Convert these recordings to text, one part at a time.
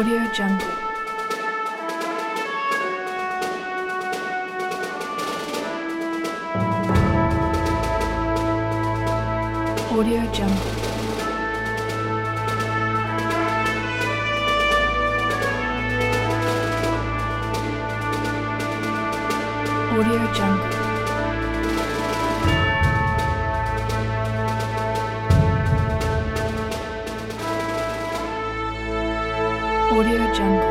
Audio Jungle. Audio Jungle. Audio Jungle. Audio Jungle.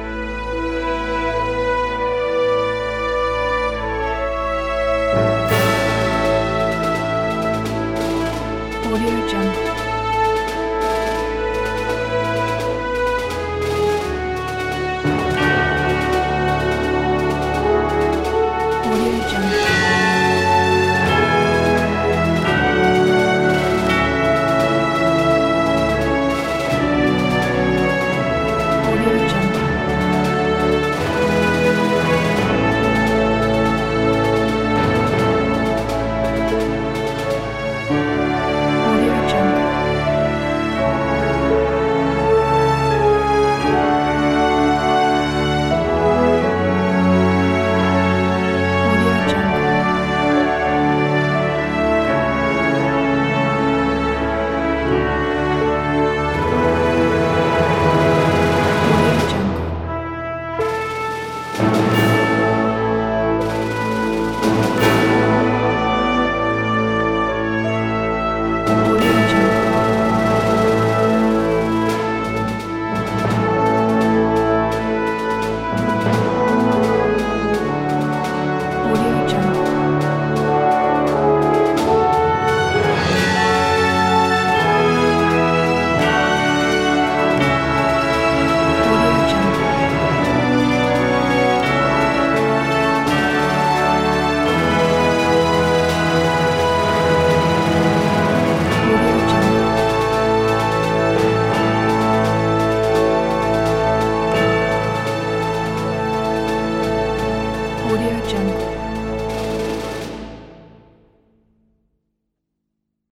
Audio Jungle. Audio Jungle. Audio Jungle. Audio Jungle. Audio Jungle. Audio Jungle. Audio Jungle. Audio Jungle. Audio Jungle. Audio Jungle. Audio Jungle.